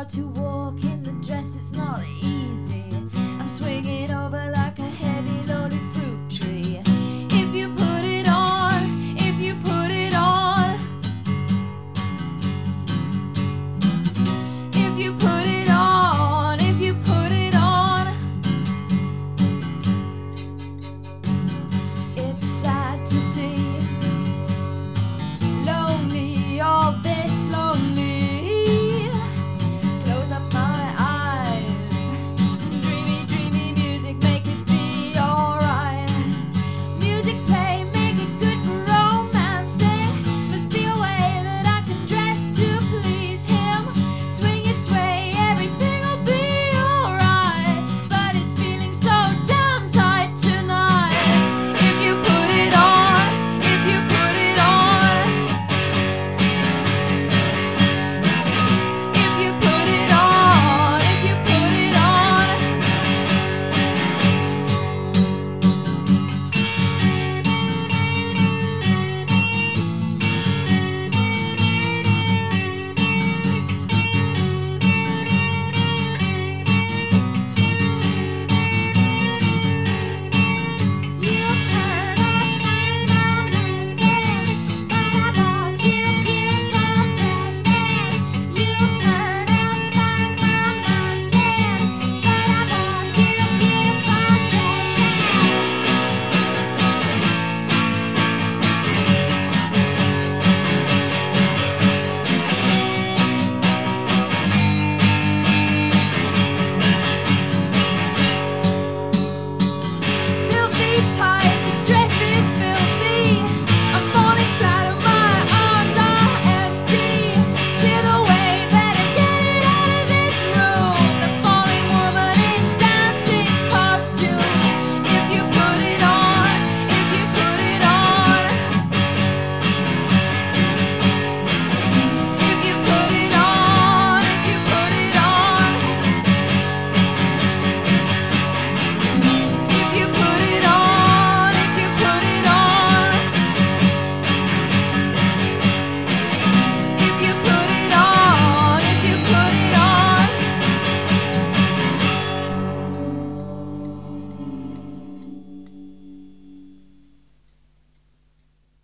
hard to walk in the dress, it's not easy. I'm swinging over like a heavy loaded fruit tree. If you put it on, if you put it on, if you put it on, if you put it on. It's sad to see